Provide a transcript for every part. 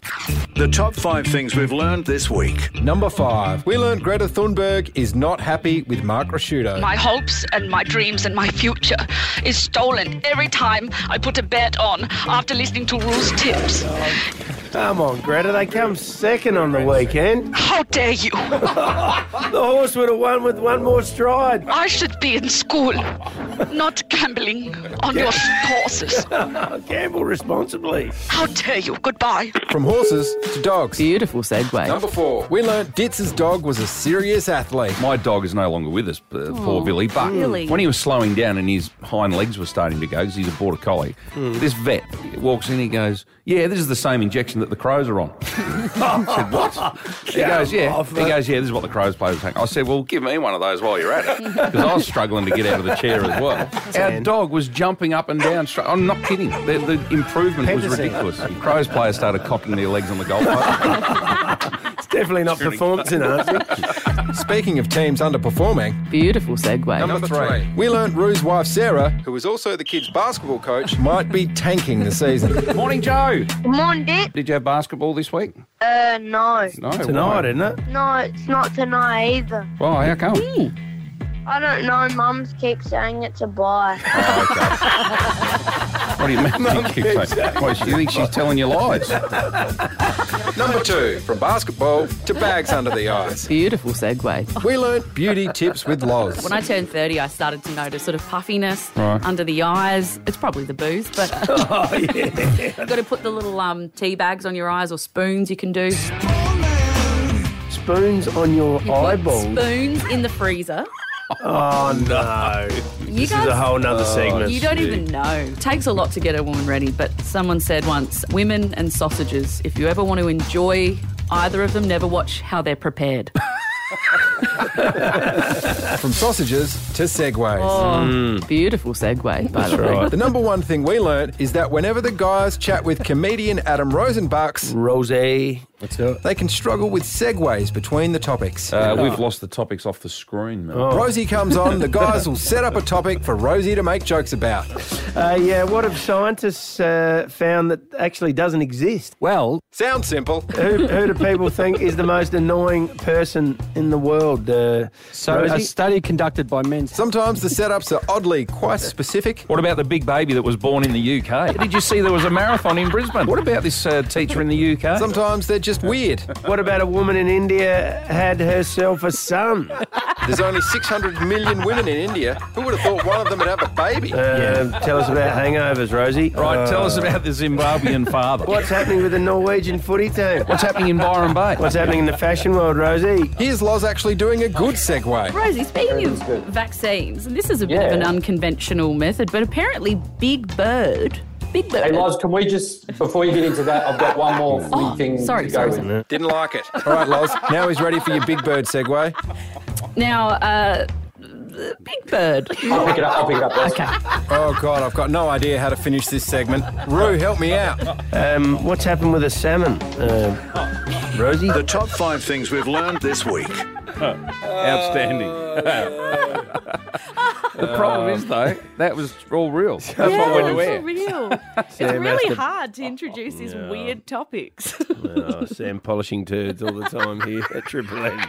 The top 5 things we've learned this week. Number 5. We learned Greta Thunberg is not happy with Mark Ricciuto. My hopes and my dreams and my future is stolen every time I put a bet on after listening to Rule's tips. Come on, Greta, they come second on the weekend. How dare you? The horse would have won with one more stride. I should be in school, not gambling on your horses. Gamble responsibly. How dare you? Goodbye. From horses to dogs. Beautiful segue. Number 4. We learnt Ditz's dog was a serious athlete. My dog is no longer with us, poor Billy, but really? when he was slowing down and his hind legs were starting to go because he's a border collie, this vet walks in, he goes, "Yeah, this is the same injection that the crows are on." I said, "What?" He goes, "Yeah." He goes, "Yeah, this is what the crows play with." I said, "Well, give me one of those while you're at it," because I was struggling to get out of the chair as well. Our dog was jumping up and down. I'm not kidding. The improvement was ridiculous. Crows players started cocking their legs on the goalpost. It's definitely not performance enhancing. Speaking of teams underperforming, Beautiful segue. Number 3. We learnt Rue's wife Sarah, who is also the kids' basketball coach, might be tanking the season. Morning, Joe. Good morning, Dick. Did you have basketball this week? No. No. Tonight, why? isn't it? No, it's not tonight either. Why? How come? I don't know. Mums keep saying it's a bye. What do you mean? What, you think she's telling you lies? Number 2. From basketball to bags under the eyes. Beautiful segue. We learnt beauty tips with Loz. When I turned 30, I started to notice sort of puffiness Right. under the eyes. It's probably the booze, but you've got to put the little tea bags on your eyes or spoons you can do. Spoons on your You put eyeballs. spoons in the freezer. Oh, no. This is a whole nother segment. You don't even know. It takes a lot to get a woman ready, but someone said once, women and sausages, if you ever want to enjoy either of them, never watch how they're prepared. From sausages to segways. Beautiful segue, by the way. The number 1 thing we learnt is that whenever the guys chat with comedian Adam Rosenbachs, Rosé. Let's do it. they can struggle with segues between the topics. We've lost the topics off the screen, man. Rosie comes on, the guys will set up a topic for Rosie to make jokes about. Yeah, what have scientists found that actually doesn't exist? Well, Sounds simple. Who do people think is the most annoying person in the world? so a Rosie? study conducted by men. Sometimes the setups are oddly quite specific. What about the big baby that was born in the UK? Did you see there was a marathon in Brisbane? What about this teacher in the UK? Sometimes they're just weird. What about a woman in India had herself a son? There's only 600 million women in India. Who would have thought one of them would have a baby? Tell us about hangovers, Rosie. Right, tell us about the Zimbabwean father. What's happening with the Norwegian footy team? What's happening in Byron Bay? What's happening in the fashion world, Rosie? Here's Loz actually doing a good segue. Rosie, speaking of vaccines, and this is a bit of an unconventional method, but apparently Big Bird... Hey, Loz, can we just, before you get into that, I've got one more funny thing sorry, to go sorry, with. Didn't like it. All right, Loz, now he's ready for your Big Bird segue. Now, Big Bird. I'll pick it up, Loz. Okay. Oh, God, I've got no idea how to finish this segment. Roo, help me out. What's happened with a salmon? Rosie? The top 5 things we've learned this week. Outstanding. The problem is, though, that was all real. That's what went to air. For real. It's really hard to introduce these weird topics. Sam polishing turds all the time here at Triple M.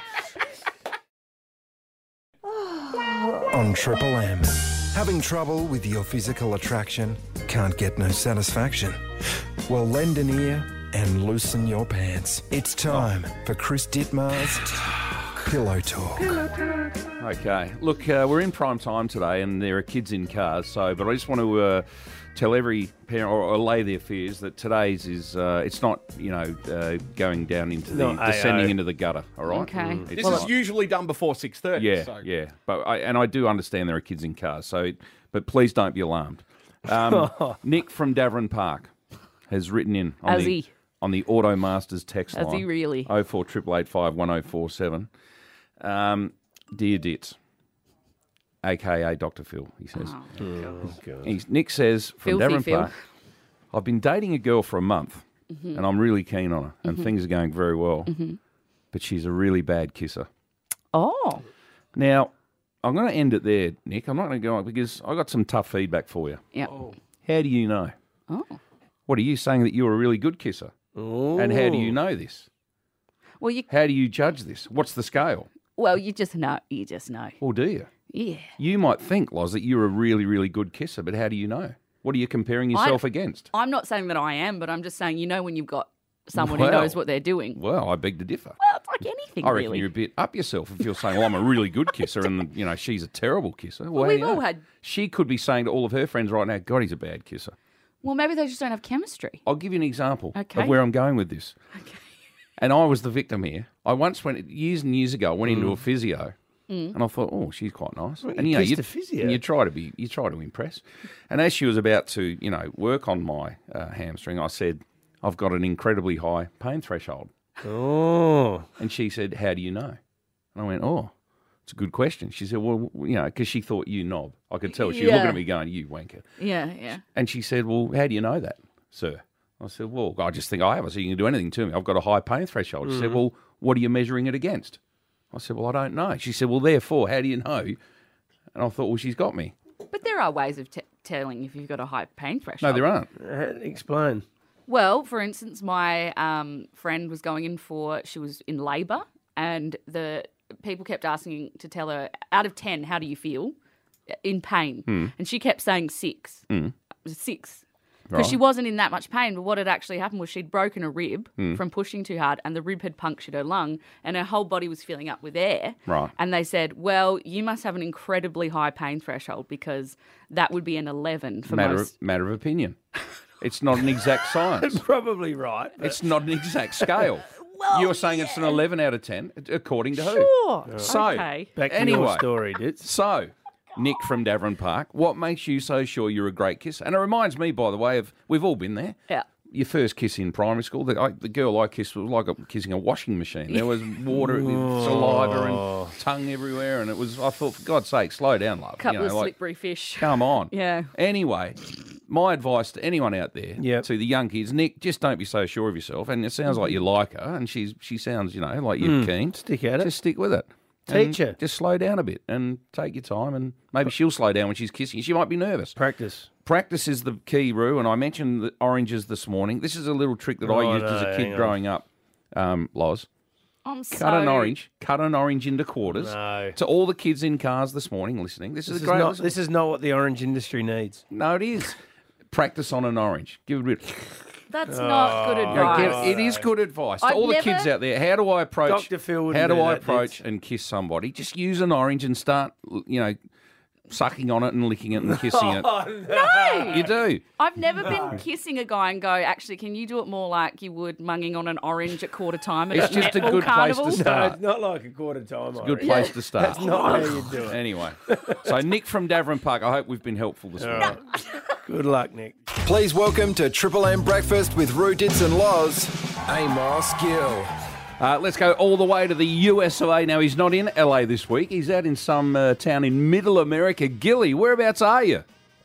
On Triple M. Having trouble with your physical attraction? Can't get no satisfaction? Well, lend an ear and loosen your pants. It's time for Chris Dittmar's Pillow Talk. Okay. Look, we're in prime time today and there are kids in cars, but I just want to tell every parent or allay their fears that today's is, it's not, going down into descending into the gutter, all right? Okay. This is usually done before 6:30. Yeah, so. yeah. But I do understand there are kids in cars, but please don't be alarmed. Nick from Davern Park has written in on the Auto Masters text line. Has he really? 048885 1047. Dear Ditz, a.k.a. Dr. Phil, he says. Nick says, from Filthy Davern Phil. Park, I've been dating a girl for a month and I'm really keen on her and things are going very well, but she's a really bad kisser. Oh. Now, I'm going to end it there, Nick. I'm not going to go on because I got some tough feedback for you. Yeah. How do you know? Oh. What are you saying that you're a really good kisser? And how do you know this? Well, How do you judge this? What's the scale? you just know. You just know. Or do you? Yeah. You might think, Loz, that you're a really, really good kisser, but how do you know? What are you comparing yourself against? I'm not saying that I am, but I'm just saying when you've got someone Well, who knows what they're doing. Well, I beg to differ. Well, it's like anything, I reckon really. you're a bit up yourself if you're saying, well, I'm a really good kisser and, she's a terrible kisser. Well, how do we've you all know? had... She could be saying to all of her friends right now, God, he's a bad kisser. Well, maybe they just don't have chemistry. I'll give you an example Okay. of where I'm going with this. Okay. And I was the victim here. I once went, years and years ago, I went into a physio and I thought, oh, she's quite nice. Well, and, you kissed you a physio? and you try to impress. And as she was about to, work on my hamstring, I said, I've got an incredibly high pain threshold. Oh. And she said, how do you know? And I went, oh, it's a good question. She said, well, because she thought you knob. I could tell. She was looking at me going, you wanker. Yeah. And she said, well, how do you know that, sir? I said, well, I just think I have. I said, you can do anything to me. I've got a high pain threshold. She said, well, what are you measuring it against? I said, well, I don't know. She said, well, therefore, how do you know? And I thought, well, she's got me. But there are ways of telling if you've got a high pain threshold. No, there aren't. Explain. Well, for instance, my friend was she was in labour, and the people kept asking to tell her, out of 10, how do you feel in pain? And she kept saying 6. 6. Because she wasn't in that much pain, but what had actually happened was she'd broken a rib from pushing too hard, and the rib had punctured her lung, and her whole body was filling up with air. Right. And they said, well, you must have an incredibly high pain threshold because that would be an 11 for most. Matter of opinion. It's not an exact science. Probably right. It's not an exact scale. You're saying it's an 11 out of 10, according to who? Sure. So, Okay. Back to anyway, your story, Ditz. So, Nick from Davern Park, what makes you so sure you're a great kisser? And it reminds me, by the way, of we've all been there. Yeah. Your first kiss in primary school, the girl I kissed was like kissing a washing machine. There was water, saliva and tongue everywhere, and it was, I thought, for God's sake, slow down, love. Couple of slippery fish. Come on. Yeah. Anyway, my advice to anyone out there, Yep. to the young kids, Nick, just don't be so sure of yourself. And it sounds like you like her, and she sounds, like you're keen. Stick at it. Just stick with it. Teach her. Just slow down a bit and take your time, and maybe she'll slow down when she's kissing you. She might be nervous. Practice. Practice is the key, Roo, and I mentioned the oranges this morning. This is a little trick that I used as a kid growing up, Loz. Cut an orange into quarters. No. To all the kids in cars this morning listening, this is not what the orange industry needs. No, it is. Practice on an orange. Give it a bit. That's not good advice. It is good advice. To I've all the never- kids out there, how do I approach? Dr. Phil How wouldn't do do I that, approach Ditz. and kiss somebody? Just use an orange and start, sucking on it and licking it and kissing it. No. You do. I've never been kissing a guy and go, actually, can you do it more like you would munging on an orange at quarter time at It's just a netball good place carnival? to No, start. it's not like a quarter time. It's a good place to start. That's not how you do it. Anyway, so Nick from Davern Park, I hope we've been helpful this morning. Good luck, Nick. Please welcome to Triple M Breakfast with Roo, Ditz and Loz, Amos Gill. Let's go all the way to the US of A. Now, he's not in LA this week. He's out in some town in middle America. Gilly, whereabouts are you?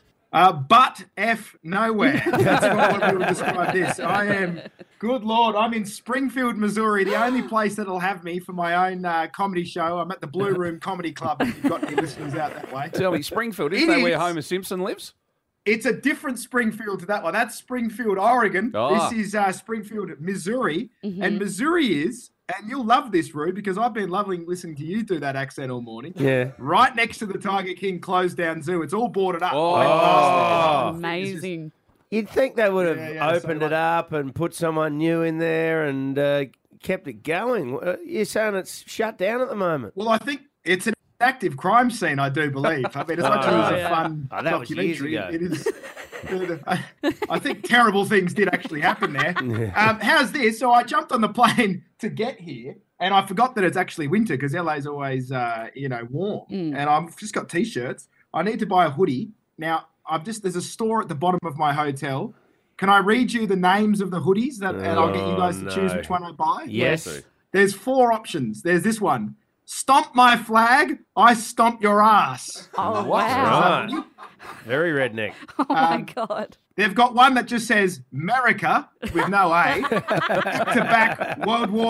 But F nowhere. That's not what we would describe this. I am, good Lord, I'm in Springfield, Missouri, the only place that'll have me for my own comedy show. I'm at the Blue Room Comedy Club, if you've got any listeners out that way. Tell me, Springfield, isn't that where Homer Simpson lives? It's a different Springfield to that one. That's Springfield, Oregon. Oh. This is Springfield, Missouri. And Missouri is, and you'll love this, Roo, because I've been loving listening to you do that accent all morning. Yeah. Right next to the Tiger King closed down zoo. It's all boarded up. Amazing. You'd think they would have opened it up and put someone new in there and kept it going. You're saying it's shut down at the moment. Well, I think it's an active crime scene, I do believe. I mean, as much as it's a fun that was years documentary, ago. it is. I think terrible things did actually happen there. How's this? So I jumped on the plane to get here, and I forgot that it's actually winter because LA's always, warm. And I've just got t-shirts. I need to buy a hoodie. Now, there's a store at the bottom of my hotel. Can I read you the names of the hoodies and I'll get you guys to choose which one I buy? Yes. There's 4 options. There's this one. Stomp my flag, I stomp your ass. Oh, wow. Right. Very redneck. Oh, my God. They've got one that just says America with no A. Back-to-back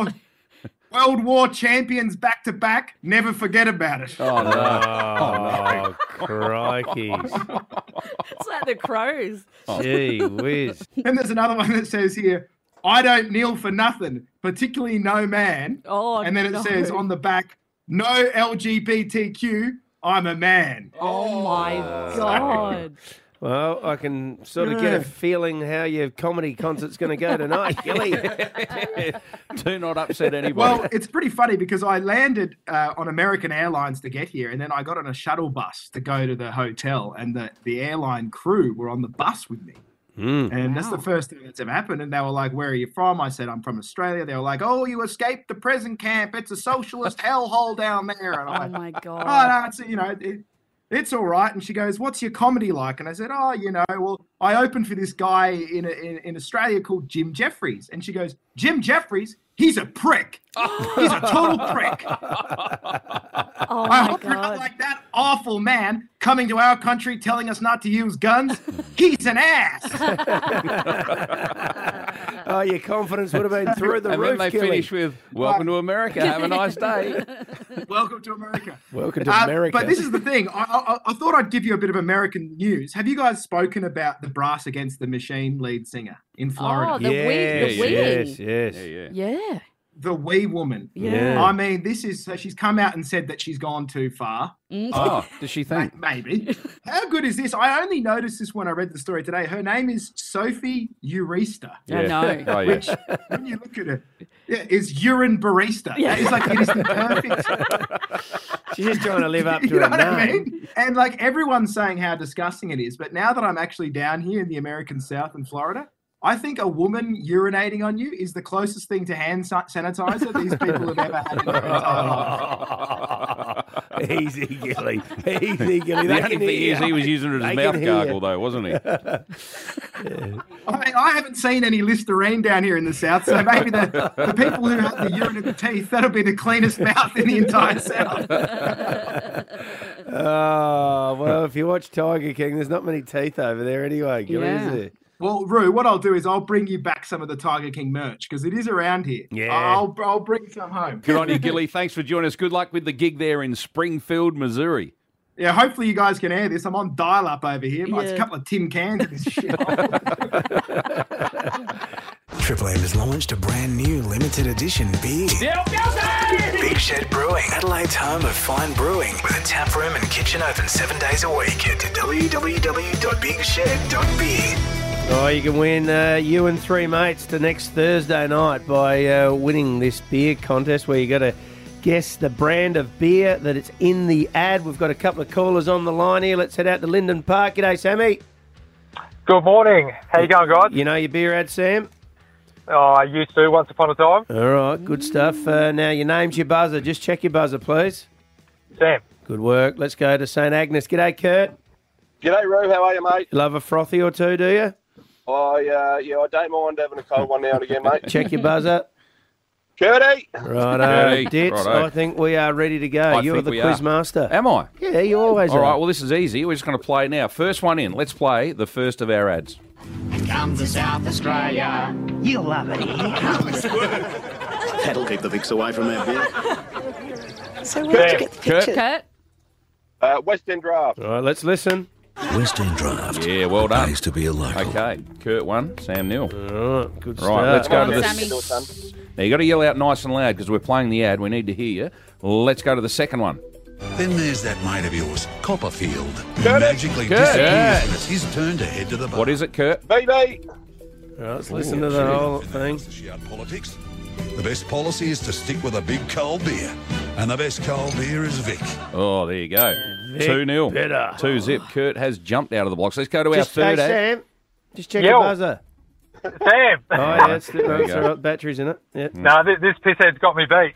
World War champions back-to-back. Never forget about it. Oh, no. Oh, crikey. It's like the crows. Gee whiz. And there's another one that says here, I don't kneel for nothing, particularly no man. Oh, and then it no. says on the back, no LGBTQ, I'm a man. Oh my God. Well, I can sort of get a feeling how your comedy concert's going to go tonight, Gilly. Do not upset anybody. Well, it's pretty funny because I landed on American Airlines to get here, and then I got on a shuttle bus to go to the hotel, and the airline crew were on the bus with me. And that's the first thing that's ever happened. And they were like, where are you from? I said, I'm from Australia. They were like, oh, you escaped the prison camp. It's a socialist hellhole down there. And I'm Oh like, my God. oh, no, it's, it's all right. And she goes, what's your comedy like? And I said, oh, well, I opened for this guy in Australia called Jim Jeffries. And she goes, Jim Jeffries? He's a prick. He's a total prick. Oh I my hope you're not God. like that awful man coming to our country telling us not to use guns. He's an ass. Oh, your confidence would have been through the and roof, then they Gilly. finish with, welcome to America. Have a nice day. Welcome to America. Welcome to America. But this is the thing. I thought I'd give you a bit of American news. Have you guys spoken about the Brass Against the Machine lead singer in Florida? Oh, the wee. yes. Yeah. The wee woman. Yeah. I mean, she's come out and said that she's gone too far. Oh, does she think? Maybe. How good is this? I only noticed this when I read the story today. Her name is Sophie Urista. I know. Oh, yeah. Which, when you look at her, is urine barista. Yeah. It's like, it is the perfect. She's just trying to live up to You her know what I name. mean? And like everyone's saying how disgusting it is, but now that I'm actually down here in the American South in Florida, I think a woman urinating on you is the closest thing to hand sanitizer these people have ever had in their entire life. Easy, Gilly. Easy, Gilly. The only thing is he was using it as mouth gargle, though, wasn't he? I mean, I haven't seen any Listerine down here in the South, so maybe the people who have the urine in the teeth, that'll be the cleanest mouth in the entire South. Oh, well, if you watch Tiger King, there's not many teeth over there anyway, Gilly, Yeah. is there? Well, Roo, what I'll do is I'll bring you back some of the Tiger King merch because it is around here. Yeah. I'll bring some home. Good on you, Gilly. Thanks for joining us. Good luck with the gig there in Springfield, Missouri. Yeah, hopefully you guys can air this. I'm on dial-up over here. But it's a Yeah. couple of tin cans of this shit. Triple M has launched a brand new limited edition beer. Big Shed Brewing, Adelaide's home of fine brewing, with a tap room and kitchen open 7 days a week. Head to www.bigshed.beer. Oh, you can win you and three mates to next Thursday night by winning this beer contest where you got to guess the brand of beer that it's in the ad. We've got a couple of callers on the line here. Let's head out to Linden Park. G'day, Sammy. Good morning. How you going, guys? You know your beer ad, Sam? Oh, I used to once upon a time. All right, good stuff. Now, your name's your buzzer. Just check your buzzer, please. Sam. Good work. Let's go to St Agnes. G'day, Kurt. G'day, Roo. How are you, mate? Love a frothy or two, do you? I don't mind having a cold one now and again, mate. Check your buzzer. Curdy. Righto, Curdy. Ditz, Righto. I think we are ready to go. I You're think the we quiz are. master. Am I? Yeah, you always All are. right, well, this is easy. We're just going to play now. First one in. Let's play the first of our ads. Come to South Australia. You'll love it here. That'll keep the Vicks away from that beer. So where'd you get the Kurt? Kurt? West End Draft. All right, let's listen. West End Draft. Yeah, well done. Pays to be a local. Okay, Kurt won, Sam nil. All right, good Right, let's go to Come the... on, Sammy. Now, you got to yell out nice and loud because we're playing the ad. We need to hear you. Let's go to the second one. Then there's that mate of yours, Copperfield. Kurt. Magically Kurt. disappears and it's his turn to head to the bar. What is it, Kurt? BB. All right, let's listen to the whole thing. Shout politics. The best policy is to stick with a big cold beer. And the best cold beer is Vic. Oh, there you go. Vic 2-0. better. 2-0. Kurt has jumped out of the blocks. Let's go to our Just, third hey, ad. Sam, just check Yo. your buzzer. Sam. Oh, yeah, that's There you that's go. all right. Batteries in it. Yeah. No, this pisshead's got me beat.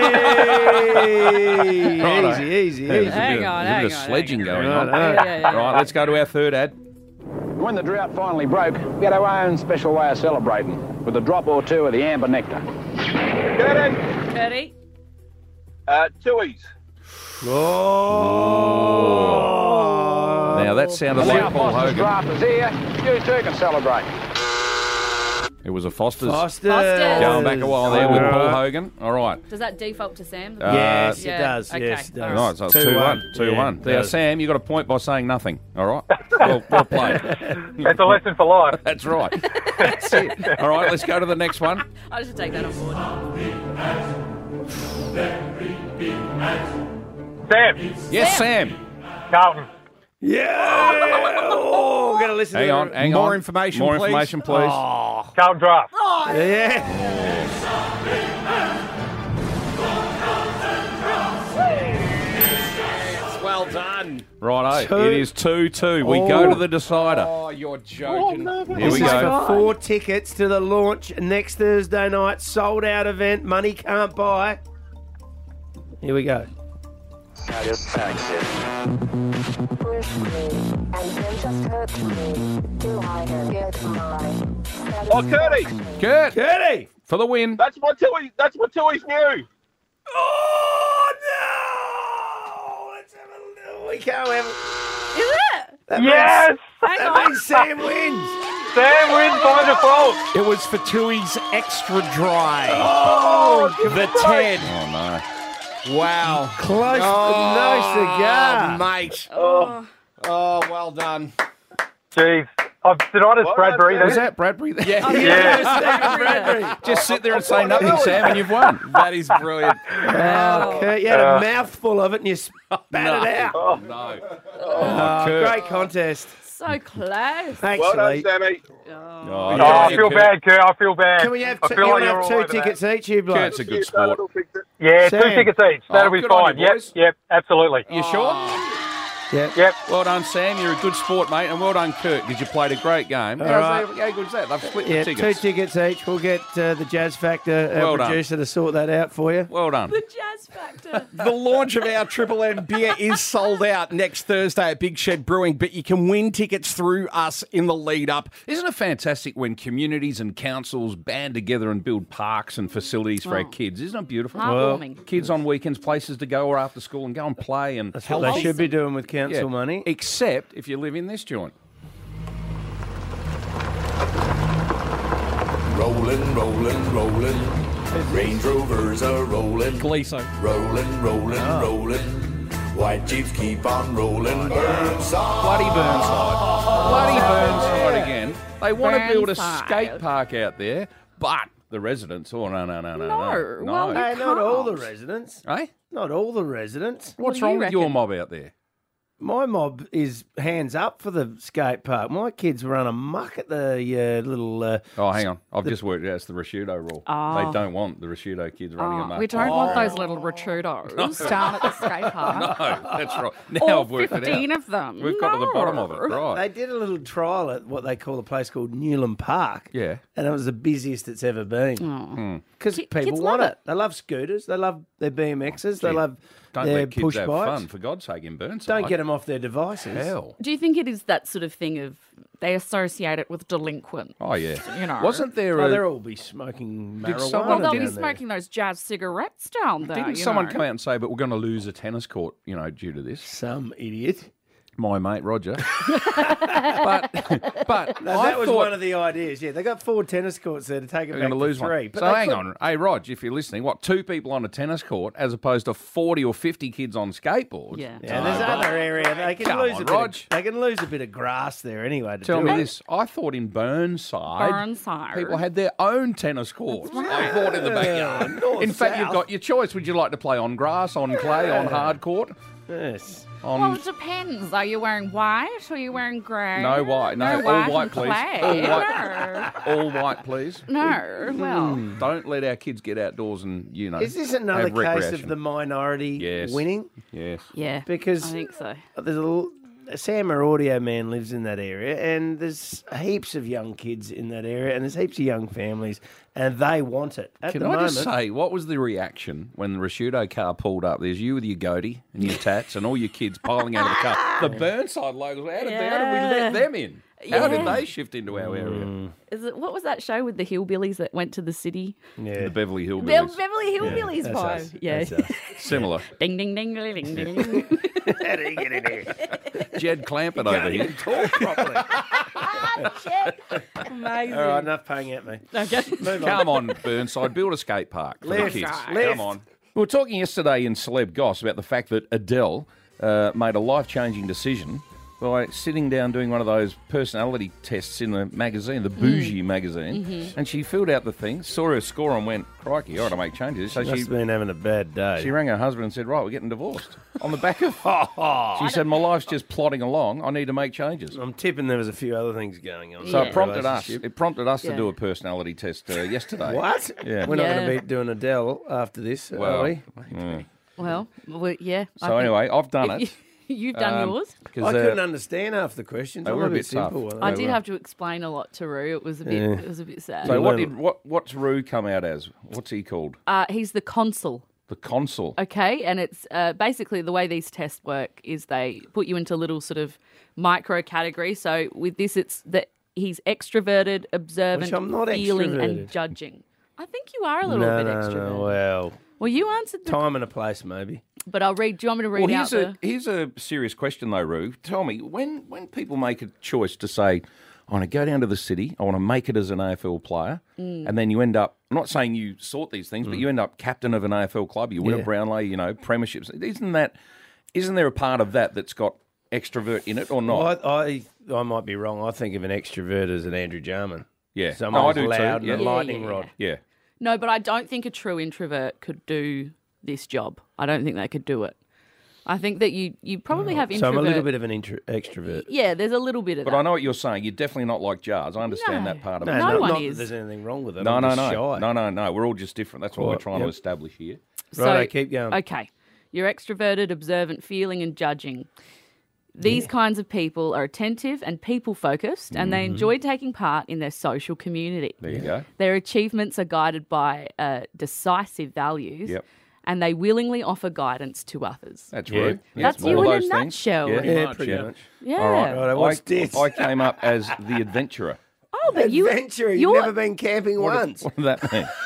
Hey! Righto. Easy. There's a Hang bit of- on, a bit hang of on, sledging hang going on. on. Yeah, Right, let's go to our third ad. When the drought finally broke, we had our own special way of celebrating, with a drop or two of the amber nectar. Curdy. Curdy? Tuies. Oh! Now, that sounded Now like Paul Foster's Hogan. draft is here. You too can celebrate. It was a Foster's. Foster's. Going back a while there with All Paul right. Hogan. All right. Does that default to Sam? Yes, Yeah. it does. Okay. Yes, it does. All Right, so it's 2-1. 2-1. Yeah, Now, does. Sam, you got a point by saying nothing. All right. Well played. It's a lesson for life. That's right. That's it. All right, let's go to the next one. I should take that on board. Sam. Yes, Sam. Carlton. Yeah. Oh, we're going to listen Hang to on, hang on. More information, More please. information, please. Oh, Carlton Draft. yeah. Well done. Righto. Two. It is 2-2. We go to the decider. Oh, you're joking. Here This we is go. for 4 tickets to the launch next Thursday night. Sold out event. Money can't buy. Here we go. Oh, Curdy. Kurt, Curdy. for the win. That's what Tilly's knew. Oh, no. Let's have a little. We can't have it. Is it? That Yes. means, Hang that on. means Sam wins. Sam wins by default. It was for Tui's Extra Dry. Oh, The Ted. Oh, no. Wow. close. Oh, No cigar. mate. Oh. Oh, well done. Jeez. Did I just Bradbury Was then? that Bradbury? Yeah. Stephen Bradbury. Just sit there and say nothing, Sam, and you've won. That is brilliant. Oh, Kurt, you had a mouthful of it and you spat it out. Oh, no. Oh, Kurt. great contest. So close. Thanks, Well done, Lee. Sammy. Oh, Oh, I feel bad, Kurt. I feel bad. Can we have, I you feel want like to you're have all 2 over that. tickets each, you blokes? Kurt's a good sport. That'll fix it. Yeah, Sam. 2 tickets each. That'll be good on fine. you, boys. Yep, absolutely. You sure? Yeah. Yep. Well done, Sam. You're a good sport, mate. And well done, Kurt, because you played a great game. All How right. good is that? They've split Yeah, the 2 tickets. tickets each. We'll get the Jazz Factor Well done. producer to sort that out for you. Well done. The Jazz Factor. The launch of our Triple M beer is sold out next Thursday at Big Shed Brewing, but you can win tickets through us in the lead up. Isn't it fantastic when communities and councils band together and build parks and facilities for our kids? Isn't it beautiful? Heartwarming. Kids on weekends, places to go or after school and go and play and That's what they should be doing with council money. Except if you live in this joint. Rolling, rolling, rolling. Range Rovers are rolling. Gleason. Rolling, rolling, rolling. White Jeeps keep on rolling. Burnside. Bloody Burnside. Bloody Burnside again. They want to build a Burnside. skate park out there, but the residents, no. Well, Hey, not all the residents. Eh? Not all the residents. What's do wrong you with your reckon? mob out there? My mob is hands up for the skate park. My kids run amok at the little... Oh, hang on. I've just worked out it's the Rashudo rule. Oh. They don't want the Rashudo kids running amok. We don't want those little retudos down at the skate park. No, that's right. Now All I've worked it out. 15 of them. We've got to the bottom of it. Right. They did a little trial at what they call a place called Newland Park. Yeah. And it was the busiest it's ever been. Hmm. Because Ki- people kids want love it. They love scooters. They love their BMXs. They Gee, love Don't their let kids push have bikes. fun, for God's sake, in Burnside. Don't get them off their devices. Hell. Do you think it is that sort of thing of they associate it with delinquent? Oh, yeah. You know. Wasn't there Oh, a... they'll all be smoking Did marijuana. someone- Well, they'll be down there. smoking those jazz cigarettes down there. Didn't you someone know. come out and say, but we're going to lose a tennis court, due to this? Some idiot. My mate, Roger. but No, I that was thought one of the ideas. Yeah, they got 4 tennis courts there to take it we're back going to lose to 3. one. But So they hang could- on. Hey, Rog, if you're listening, 2 people on a tennis court as opposed to 40 or 50 kids on skateboards? Yeah. Yeah, there's other area. They can Come lose on, a bit. Rog. They can lose a bit of grass there anyway. To Tell do me it. this. I thought in Burnside, Burnside. people had their own tennis courts. I thought in the backyard. north, in fact, you've south. got your choice. Would you like to play on grass, on clay, on hard court? Yes. Well, it depends. Are you wearing white or are you wearing grey? No white. No, No all white white, and please. clay. All white. All white, please. No. Well, Don't let our kids get outdoors and, Is this another have case recreation. of the minority Yes. winning? Yes. yeah. Because I think so. there's Sam, our audio man, lives in that area, and there's heaps of young kids in that area, and there's heaps of young families, and they want it. At Can the I moment, just say, what was the reaction when the Rashudo car pulled up? There's you with your goatee and your tats and all your kids piling out of the car. The Burnside logos, how did we let them in? How did Yeah. they shift into our area? What was that show with the hillbillies that went to the city? The Beverly Hillbillies. Beverly Hillbillies That's vibe. us. Yeah. That's us. Similar. Ding ding ding ding ding ding. Jed Clampett over here. Talk properly. Amazing. All right, enough paying at me. Okay. Come on, Burnside, build a skate park for Left, the kids. left. Come on. We were talking yesterday in Celeb Goss about the fact that Adele made a life-changing decision by sitting down doing one of those personality tests in the magazine, the Bougie magazine, Mhm. and she filled out the thing, saw her score and went, crikey, I ought to make changes. So She must have been having a bad day. she rang her husband and said, right, we're getting divorced. On the back of... She said, my life's just plodding along. I need to make changes. I'm tipping there was a few other things going on. So in it the prompted us. relationship. It prompted us to Yeah. do a personality test yesterday. What? Yeah. We're not going to be doing Adele after this, are we? Well, yeah. So anyway, I've done it. You've done yours. I couldn't understand half the questions. they I'm were a bit bit tough. simple. weren't I they? did have to explain a lot to Roo. It was a bit. Yeah. It was a bit sad. So what's Roo come out as? What's he called? He's the consul. The consul. Okay, and it's basically the way these tests work is they put you into little sort of micro categories. So with this, it's that he's extroverted, observant, Which I'm not feeling, extroverted. and judging. I think you are a little bit extroverted. No, well, Well, you answered the. time and a place maybe. But I'll read. Do you want me to read Well, out here's a serious question though, Roo. Tell me, when people make a choice to say, I want to go down to the city, I want to make it as an AFL player, and then you end up, I'm not saying you sort these things, but you end up captain of an AFL club, you win a Yeah. Brownlow, premierships. Isn't there a part of that that's got extrovert in it or not? Well, I might be wrong. I think of an extrovert as an Andrew Jarman. Yeah. Someone No, I who's do too, loud and yeah. a lightning Yeah. rod. Yeah. No, but I don't think a true introvert could do this job. I don't think they could do it. I think that you probably have So introvert. I'm a little bit of an extrovert. Yeah, there's a little bit of But that. I know what you're saying. You're definitely not like Jars. I understand that part of it. No not, one not is. that there's anything wrong with it. No, I'm no, just no. shy. No. We're all just different. That's what we're Right, trying to yep. establish here. Right, keep going. Okay. You're extroverted, observant, feeling, and judging. These kinds of people are attentive and people-focused, and they enjoy taking part in their social community. There you go. Their achievements are guided by decisive values, Yep. and they willingly offer guidance to others. That's Yeah. right. That's All you in a those things. nutshell. Yeah, Yeah, much, pretty yeah. much. Yeah. All right. Right, what's this? I came up as the adventurer. Oh, but you Adventurer, you've you're- never been camping once. What does that mean?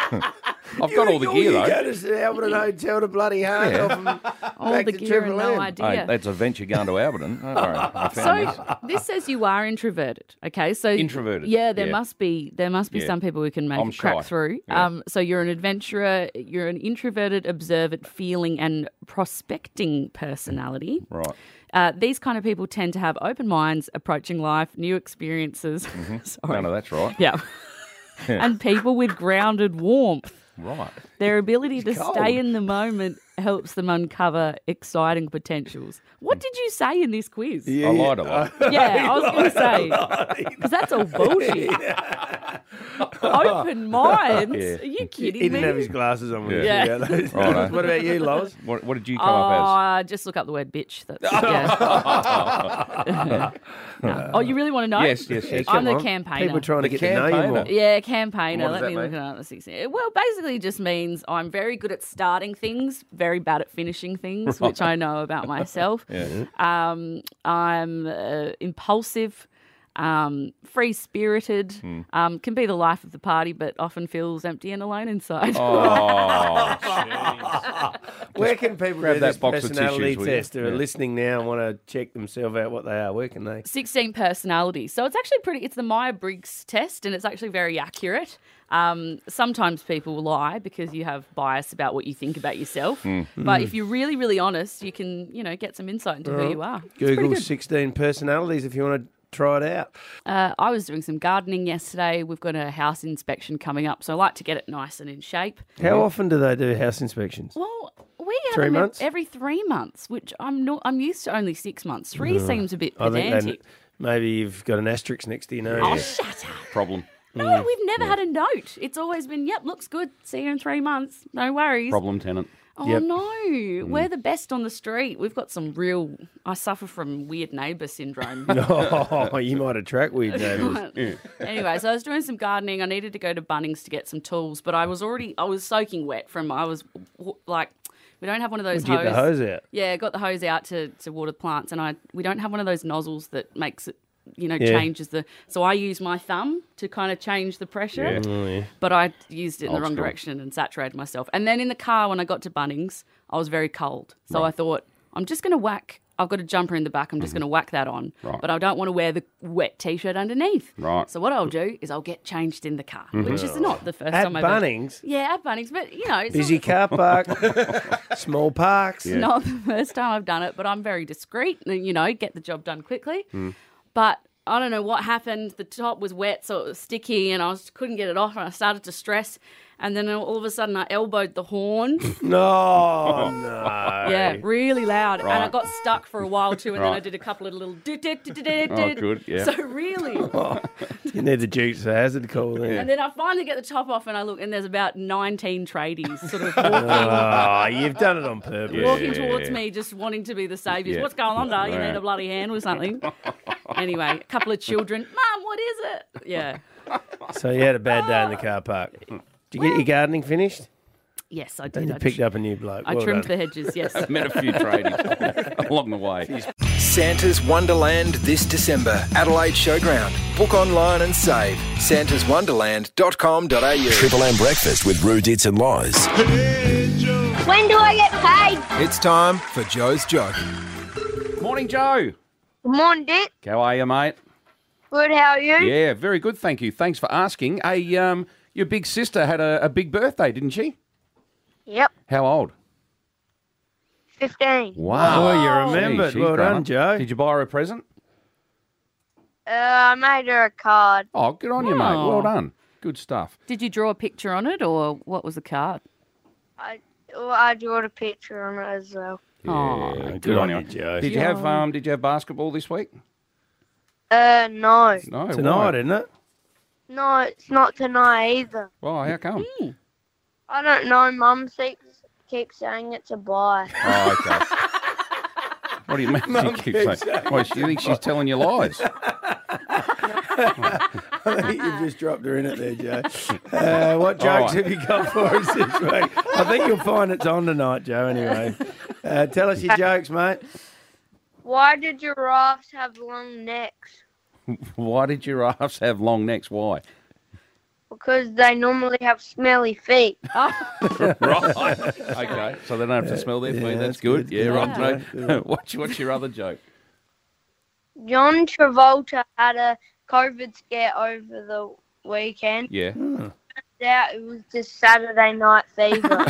I've got all the gear, You though. go to Alberton Hotel to bloody hard Yeah. off and all back the to gear and Triple no M. idea. Hey, that's a venture going to Alberton. All right, I found this. So this says you are introverted. Okay, so Introverted, Yeah, there yeah. must be Yeah. some people who can make I'm it crack shy. through. Yeah. So you're an adventurer. You're an introverted, observant, feeling, and prospecting personality. Right. These kind of people tend to have open minds, approaching life, new experiences. Sorry. No, that's right. Yeah. And people with grounded warmth. Right. Their ability to cold. stay in the moment helps them uncover exciting potentials. What did you say in this quiz? I lied a lot. Yeah, I was going to say, because that's all bullshit. Open minds? Yeah. Are you He kidding didn't me? have his glasses on. when he Yeah. figured out those. Righto. What about you, Loz? What did you come up Just look up the word bitch. That's, yeah. No. Oh, you really want to know? Yes, yes, yes. I'm Come the on. campaigner. People trying to The get to know you more. campaigner. Yeah, campaigner. What does Let that me look mean? it up. Let's see. Well, basically, it just means I'm very good at starting things, very bad at finishing things, which I know about myself. Yeah. I'm impulsive, free-spirited, can be the life of the party, but often feels empty and alone inside. Oh, Where can people grab do that this box of personality tissues, will you? test? Who are Yeah. listening now and want to check themselves out what they are? Where can they? 16 personalities. So it's actually it's the Myers-Briggs test, and it's actually very accurate. Sometimes people lie because you have bias about what you think about yourself. But if you're really, really honest, you can, get some insight into who you are. It's pretty Google good. 16 personalities if you want to try it out. I was doing some gardening yesterday. We've got a house inspection coming up, so I like to get it nice and in shape. How often do they do house inspections? Well, we have 3 them months? every 3 months, which I'm used to only 6 months. 3 seems a bit I think pedantic. maybe you've got an asterisk next to your nose. Oh, shut up. problem. No, we've never had a note. It's always been, yep, looks good. See you in 3 months. No worries. Problem tenant. Oh, Yep. no. We're the best on the street. We've got some I suffer from weird neighbour syndrome. Oh, you might attract weird neighbours. Anyway, so I was doing some gardening. I needed to go to Bunnings to get some tools, but I was soaking wet from, we don't have one of those Would you get the hose out? Yeah, got the hose out to water the plants, and we don't have one of those nozzles that makes it, you know, Yeah. changes the. So I use my thumb to kind of change the pressure. Yeah. Oh, yeah. But I used it in the Old wrong school. direction and saturated myself. And then in the car when I got to Bunnings, I was very cold. So I thought, I'm just going to whack. I've got a jumper in the back. I'm just going to whack that on. Right. But I don't want to wear the wet T-shirt underneath. Right. So what I'll do is I'll get changed in the car, which is not the first At time I've Bunnings? Yeah, at Bunnings. But, you know, it's Busy car park, small parks. not the first time I've done it, but I'm very discreet and, you know, get the job done quickly. But I don't know what happened. The top was wet, so it was sticky, and couldn't get it off, and I started to stress. And then all of a sudden, I elbowed the horn. No. Yeah, really loud. And I Right. got stuck for a while too, and then I Right. did a couple of little Oh, good, yeah. So really. You need the Dukes of Hazzard call then. And then I finally get the top off, and I look, and there's about 19 tradies sort of walking, Oh, you've done it on purpose. walking towards me, just wanting to be the saviours. Yeah. What's going on, Dad? You Right. need a bloody hand or something. Anyway, a couple of children. Mum, what is it? Yeah. So you had a bad day in the car park. Did you get your gardening finished? Yes, I And did. you picked up a new bloke. I Well trimmed done. the hedges, yes. I've met a few tradies along the way. Santa's Wonderland this December, Adelaide Showground. Book online and save. santaswonderland.com.au. Triple M breakfast with Rue Dits and Loz. When do I get paid? It's time for Joe's Joke. Morning, Joe. Good morning, Dick. How are you, mate? Good, how are you? Yeah, very good, thank you. Thanks for asking. Hey, your big sister had a big birthday, didn't she? Yep, How old? 15. Wow. Oh, you remembered. She's Well grown done, up. Joe. Did you buy her a present? I made her a card. Oh, good on you, mate. Oh. Well done. Good stuff. Did you draw a picture on it, or what was the card? I drew a picture on it as well. Yeah, good on you, Joe. Did you have basketball this week? No. No. Tonight, why? isn't it? No, it's not tonight either. Why? How come? I don't know. Mum keeps saying it's a buy. Oh, okay. What do you mean? Mum She keeps keeps saying, well, you think she's telling you lies? I think you've just dropped her in it there, Joe. What All jokes right. have you got for us this week? I think you'll find it's on tonight, Joe, anyway. Tell us your jokes, mate. Why do giraffes have long necks? Why did giraffes have long necks? Why? Because they normally have smelly feet. Right. Okay. So they don't have to smell their food. That's good. Yeah, right. No. What's your other joke? John Travolta had a COVID scare over the weekend. Yeah. Turns out it was just Saturday night fever.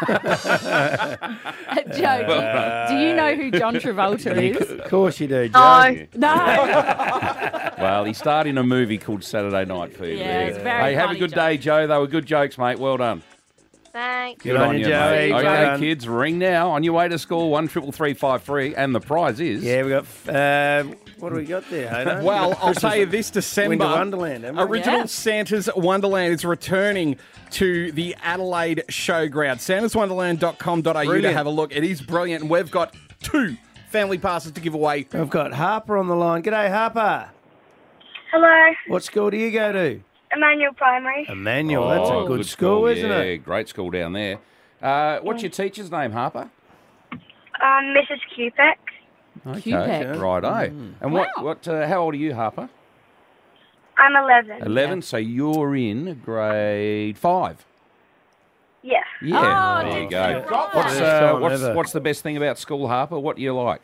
Joe, do you know who John Travolta is? Of course you do, Joe. No. Well, he starred in a movie called Saturday Night Fever. Yeah, it's very Hey, have a funny good joke. day, Joe. They were good jokes, mate. Well done. Thanks. Good on you, Joe. mate. Well Okay, done. kids, ring now. On your way to school, 133353, and the prize is... Yeah, we got. What do we got there, Hayden? Well, I'll Christmas tell you this December. Winter Wonderland, haven't we? Original Yeah. Santa's Wonderland is returning to the Adelaide Showground. santaswonderland.com.au to Brilliant. have a look. It is brilliant. And we've got 2 family passes to give away. I've got Harper on the line. G'day, Harper. Hello, What school do you go to? Emmanuel Primary. Emmanuel. That's a Oh, good school, isn't yeah, it? great school down there. What's your teacher's name, Harper? Mrs. Cupex. Okay, Cupex. righto. And what? How old are you, Harper? I'm 11. 11. So you're in grade 5. Yeah. Yeah. Oh, there you did go. you? Got one. What's the best thing about school, Harper? What do you like?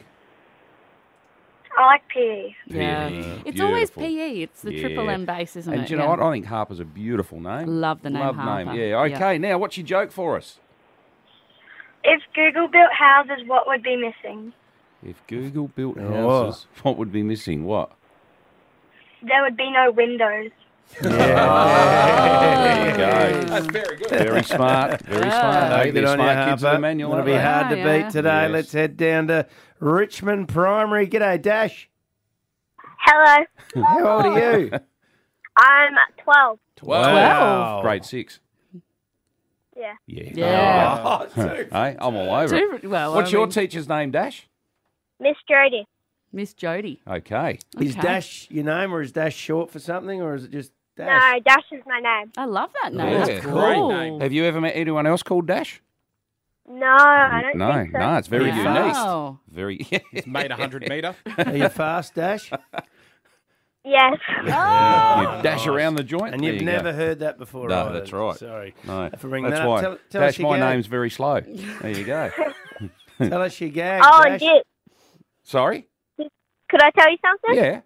I like PE. Yeah. PE, It's always beautiful. PE. It's the Triple Yeah. M base, isn't And it? do you know Yeah. what? I think Harper's a beautiful name. Love the name Love Harper. name. Yeah. Okay. Yeah. Now, what's your joke for us? If Google built houses, what would be missing? If Google built Oh. houses, what would be missing? What? There would be no windows. There you go. That's very good. Very smart. Very smart. Hey, Good they're on you, smart kids in Harper. the manual. It'll aren't be they? hard to beat today. Yes. Let's head down to Richmond Primary. G'day, Dash. Hello. How old are you? I'm 12. 12. Grade 6. Yeah. Yeah. Yeah. Oh, hey, I'm all over it. Well, What's I your mean- teacher's name, Dash? Miss Jody. Miss Jody. Okay. Is Okay. Dash your name, or is Dash short for something, or is it just Dash? No, Dash is my name. I love that name. Yeah. That's Great cool. name. Have you ever met anyone else called Dash? No, I don't No, think so. no, it's very Wow. unique. Wow. Very. Made 100 metre. Are you fast, Dash? Yes. You dash around the joint. And There you've you go. never heard that before, No, either. that's right. Sorry. No, For bringing that's that up. why. Tell us Dash, your my gag. name's very slow. There you go. Tell us your gag. Oh, Dash. yeah. Sorry? Could I tell you something? Yeah.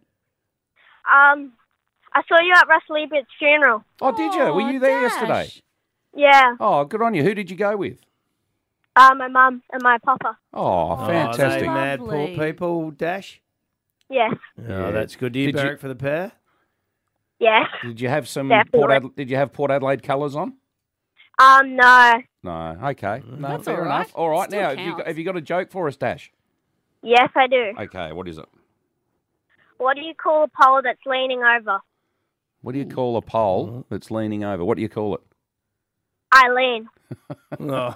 I saw you at Russ Liebert's funeral. Oh, did you? Were you there yesterday? Yeah. Oh, good on you. Who did you go with? My mum and my papa. Oh, fantastic. Are they mad poor people, Dash? Yes. Oh, that's good. Do you Did you- barrack for the pair? Yes. Did you have some Definitely. Did you have Port Adelaide colours on? No. No. Okay. No, That's fair all right. enough. All right. Still Now, counts. have you got a joke for us, Dash? Yes, I do. Okay. What is it? What do you call a pole that's leaning over? What do you call a pole that's leaning over? What do you call it? Eileen. Well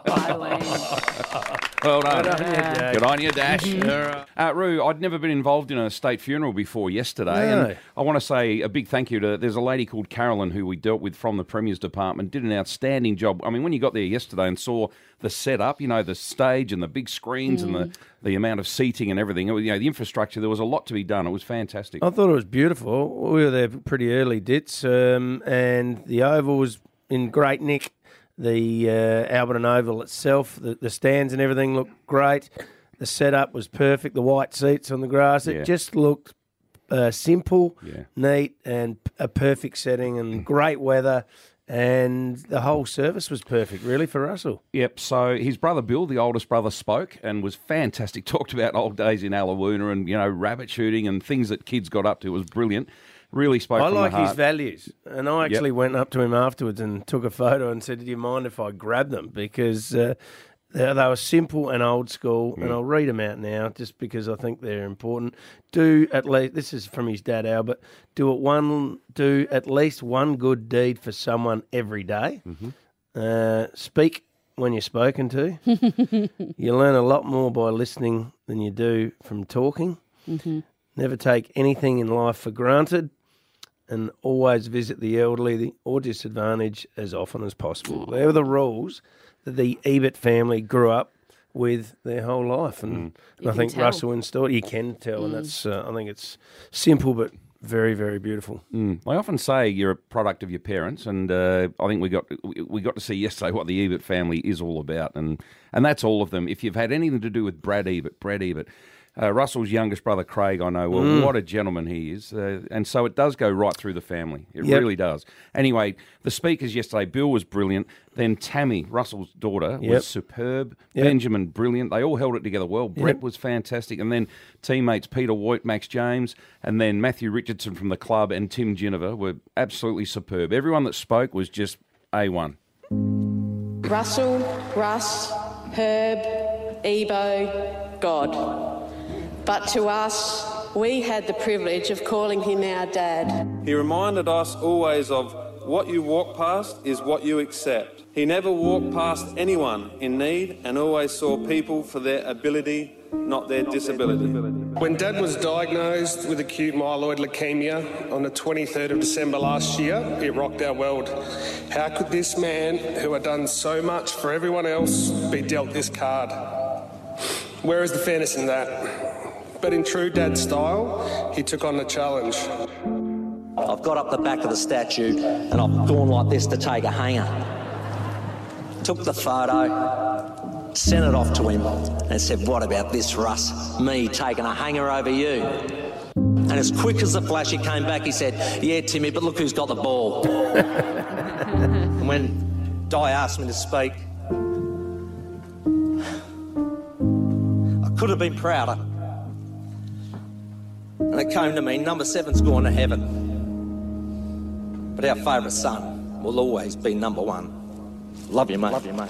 done. Good on you, Dash. Good on you, Dash. Roo, I'd never been involved in a state funeral before yesterday. No. And I want to say a big thank you to, there's a lady called Carolyn who we dealt with from the Premier's Department, did an outstanding job. I mean, when you got there yesterday and saw the setup, you know, the stage and the big screens and the amount of seating and everything, you know, the infrastructure, there was a lot to be done. It was fantastic. I thought it was beautiful. We were there pretty early, Dits, and the Oval was in great nick. The Alberton Oval itself, the stands and everything looked great. The setup was perfect. The white seats on the grass, it just looked simple, neat, and a perfect setting and great weather. And the whole service was perfect, really, for Russell. Yep, so his brother Bill, the oldest brother, spoke and was fantastic. Talked about old days in Allawoona and, you know, rabbit shooting and things that kids got up to. It was brilliant. Really spoke I from like the heart. his values. And I actually went up to him afterwards and took a photo and said, do you mind if I grab them? Because they were simple and old school, and I'll read them out now just because I think they're important. Do at least, this is from his dad, Albert, do at least one good deed for someone every day. Speak when you're spoken to. You learn a lot more by listening than you do from talking. Never take anything in life for granted, and always visit the elderly or disadvantaged as often as possible. They were the rules that the Ebert family grew up with their whole life, and I think tell. Russell installed. You can tell, and that's. I think it's simple but very, very beautiful. I often say you're a product of your parents, and I think we got to see yesterday what the Ebert family is all about, and that's all of them. If you've had anything to do with Brad Ebert. Russell's youngest brother, Craig, I know, well, what a gentleman he is. And so it does go right through the family. It really does. Anyway, the speakers yesterday, Bill was brilliant. Then Tammy, Russell's daughter, was superb. Benjamin, brilliant. They all held it together well. Brett was fantastic. And then teammates Peter Voigt, Max James, and then Matthew Richardson from the club and Tim Ginniver were absolutely superb. Everyone that spoke was just A1. Russell, Russ, Herb, Ebo, God. But to us, we had the privilege of calling him our dad. He reminded us always of what you walk past is what you accept. He never walked past anyone in need and always saw people for their ability, not their disability. When Dad was diagnosed with acute myeloid leukemia on the 23rd of December last year, it rocked our world. How could this man, who had done so much for everyone else, be dealt this card? Where is the fairness in that? But in true Dad style, he took on the challenge. I've got up the back of the statue and I've gone like this to take a hanger. Took the photo, sent it off to him and said, what about this, Russ? Me taking a hanger over you. And as quick as a flash he came back, he said, yeah, Timmy, but look who's got the ball. And when Di asked me to speak, I could have been prouder. And it came to me, number 7's gone to heaven. But our favourite son will always be number 1. Love you, mate. Love you, mate.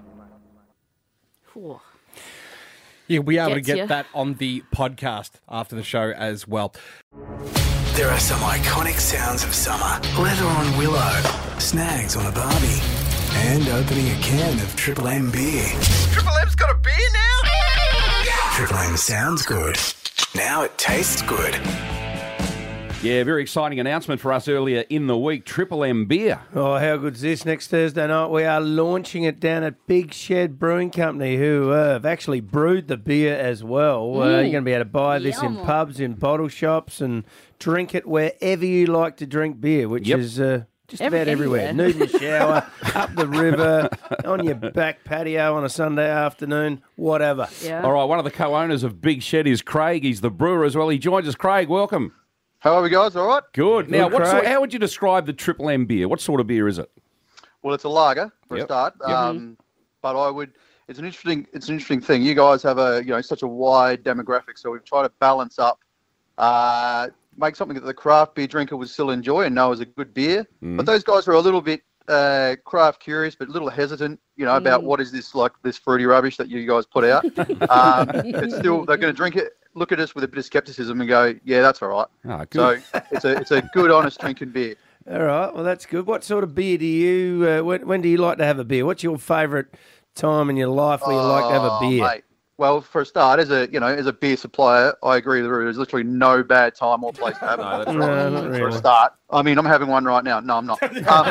Yeah, we'll be able to Gets get ya. that on the podcast after the show as well. There are some iconic sounds of summer. Leather on Willow, snags on a Barbie, and opening a can of Triple M beer. Triple M's got a beer now? Triple M sounds good. Now it tastes good. Yeah, very exciting announcement for us earlier in the week. Triple M beer. Oh, how good's this? Next Thursday night, we are launching it down at Big Shed Brewing Company, who have actually brewed the beer as well. You're going to be able to buy this in pubs, in bottle shops, and drink it wherever you like to drink beer, which is just about everywhere. Nude in the shower, up the river, on your back patio on a Sunday afternoon, whatever. Yeah. All right, one of the co-owners of Big Shed is Craig. He's the brewer as well. He joins us. Craig, welcome. How are we, guys? All right? Good. Now, Craig. how would you describe the Triple M beer? What sort of beer is it? Well, it's a lager for a start. But I would. It's an interesting thing. You guys have such a wide demographic, so we've tried to balance up, make something that the craft beer drinker would still enjoy and know is a good beer. But those guys are a little bit craft curious, but a little hesitant, about what is this fruity rubbish that you guys put out. It's still, they're going to drink it, look at us with a bit of skepticism and go, yeah, that's all right. Oh, good. So it's a good, honest drinking beer. All right, well, that's good. What sort of beer do you, when do you like to have a beer? What's your favourite time in your life where you like to have a beer? Mate. Well, for a start, as a beer supplier, I agree with Roo. There's literally no bad time or place to have it. Not For really. a start. I mean, I'm having one right now. No, I'm not.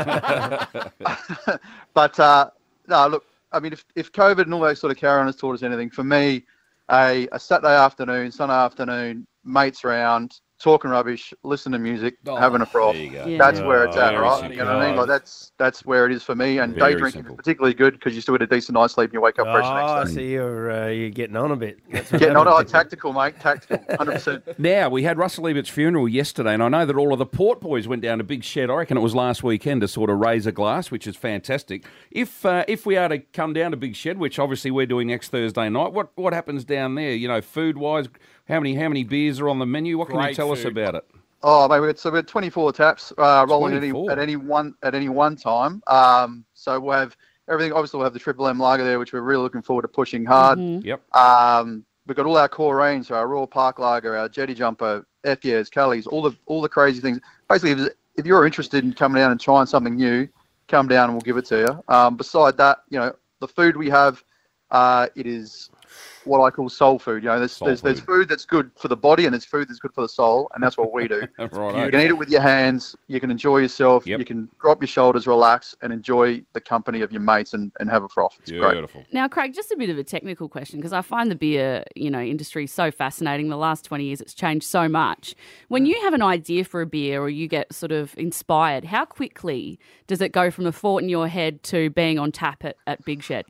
But no, look, I mean, if COVID and all those sort of carry on has taught us anything, for me, a Saturday afternoon, Sunday afternoon, mates around, talking rubbish, listening to music, having a froth. There you go. Yeah. That's where it's at, Very right? simple. You know what I mean? Like that's where it is for me. And Very day drinking simple. is particularly good because you still get a decent night's sleep and you wake up fresh the Oh, next day. so you're getting on a bit. That's what Getting on, happens. tactical, mate, tactical, 100%. Now, we had Russell Ebert's funeral yesterday, and I know that all of the Port boys went down to Big Shed. I reckon it was last weekend to sort of raise a glass, which is fantastic. If we are to come down to Big Shed, which obviously we're doing next Thursday night, what happens down there? Food-wise, how many beers are on the menu? What can you Great tell us food. about it? Oh, mate, we had 24 taps rolling 24. at any one time. So we'll have everything. Obviously, we'll have the Triple M lager there, which we're really looking forward to pushing hard. Yep. We've got all our core range, so our Royal Park lager, our Jetty Jumper, FYs, Kelly's, all the crazy things. Basically, if you're interested in coming down and trying something new, come down and we'll give it to you. Beside that, the food we have, it is what I call soul food. There's food that's good for the body and there's food that's good for the soul, and that's what we do. Right. You can eat it with your hands. You can enjoy yourself. Yep. You can drop your shoulders, relax, and enjoy the company of your mates and have a froth. It's great. Beautiful. Now, Craig, just a bit of a technical question because I find the beer, industry so fascinating. The last 20 years, it's changed so much. When you have an idea for a beer or you get sort of inspired, how quickly does it go from a thought in your head to being on tap at Big Shed?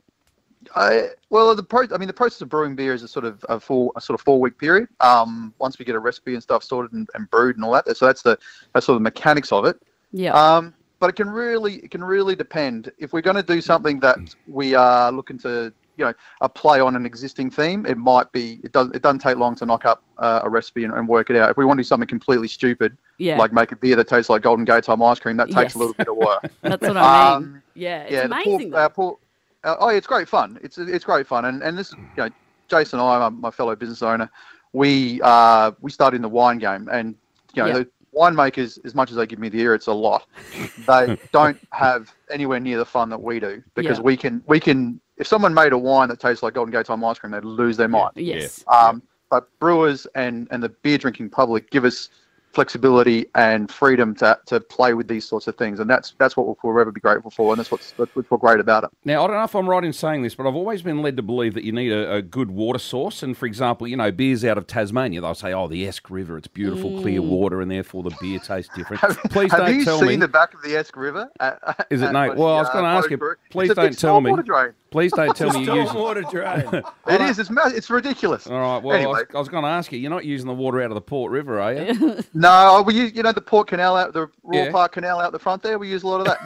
The process of brewing beer is a sort of 4-week period. Once we get a recipe and stuff sorted and brewed and all that, so that's sort of the mechanics of it. Yeah. But it can really depend. If we're going to do something that we are looking to, a play on an existing theme, it doesn't take long to knock up a recipe and work it out. If we want to do something completely stupid, like make a beer that tastes like Golden Gate Time ice cream, that takes a little bit of work. That's what I mean. It's amazing. It's great fun. It's great fun, and this, Jason and I, my fellow business owner, we started in the wine game, and the winemakers, as much as they give me the ear, it's a lot. They don't have anywhere near the fun that we do because we can. If someone made a wine that tastes like Golden Gate Time ice cream, they'd lose their mind. Yes. But brewers and the beer drinking public give us flexibility and freedom to play with these sorts of things, and that's what we'll forever be grateful for, and that's what's great about it. Now, I don't know if I'm right in saying this, but I've always been led to believe that you need a good water source, and for example, beers out of Tasmania, they'll say, the Esk River, it's beautiful, clear water, and therefore the beer tastes different. Please don't tell me. Have you seen the back of the Esk River? Is it, Nate? Well, I was going to ask you, please don't tell me. Please don't tell me you're using... water drain. It is. It's ridiculous. All right, well, anyway. I was going to ask you, you're not using the water out of the Port River, are you? No, we use, the Port Canal the Royal Park Canal out the front there. We use a lot of that.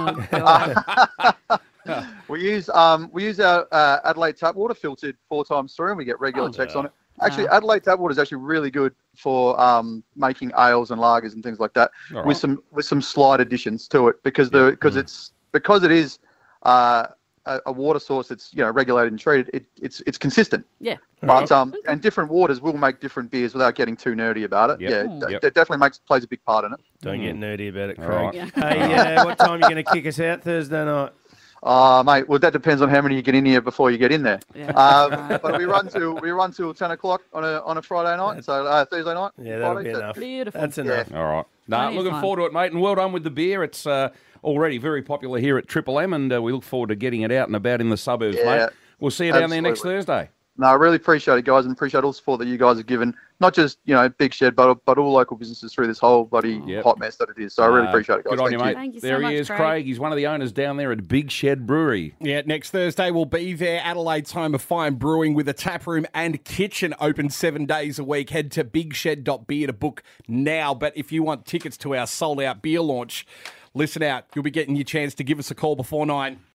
No. We use our Adelaide tap water filtered 4 times through, and we get regular checks on it. Actually, Adelaide tap water is actually really good for making ales and lagers and things like that, with some slight additions to it because it is a water source that's regulated and treated. It's consistent. Yeah. But and different waters will make different beers without getting too nerdy about it. It definitely plays a big part in it. Don't get nerdy about it, Craig. Right. Hey, what time are you going to kick us out Thursday night? Mate, well, that depends on how many you get in here before you get in there. Yeah. But we run till 10 o'clock on a Friday night, so Thursday night. Yeah, that'll Friday, be so- enough. Beautiful. That's enough. All right. No, Plenty of looking fun. forward to it, mate, and well done with the beer. It's already very popular here at Triple M, and we look forward to getting it out and about in the suburbs, Yeah, mate. We'll see you down there next absolutely. Thursday. No, I really appreciate it, guys, and appreciate all the support that you guys have given, not just, Big Shed, but all local businesses through this whole bloody hot mess that it is. So I really appreciate it, guys. Good on you, mate. Thank you so There much, he is, Craig. Craig. He's one of the owners down there at Big Shed Brewery. Yeah, next Thursday we'll be there. Adelaide's home of fine brewing with a tap room and kitchen open 7 days a week. Head to bigshed.beer to book now. But if you want tickets to our sold-out beer launch, listen out. You'll be getting your chance to give us a call before 9.